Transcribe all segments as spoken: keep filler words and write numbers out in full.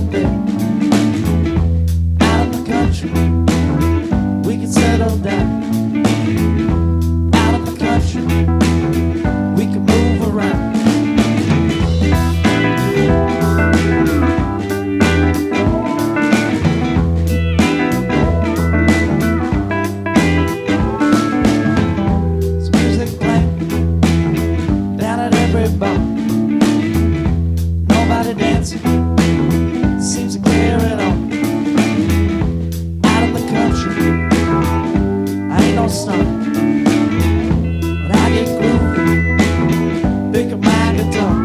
out there, out in the country, we can settle down. Out in the country, we can move around. There's music playing down at every bar. Nobody dancing seems to care at all. Out in the country, I ain't no star, but I get groovy, pick up my guitar.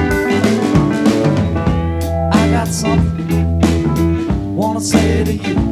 Something wanna say to you.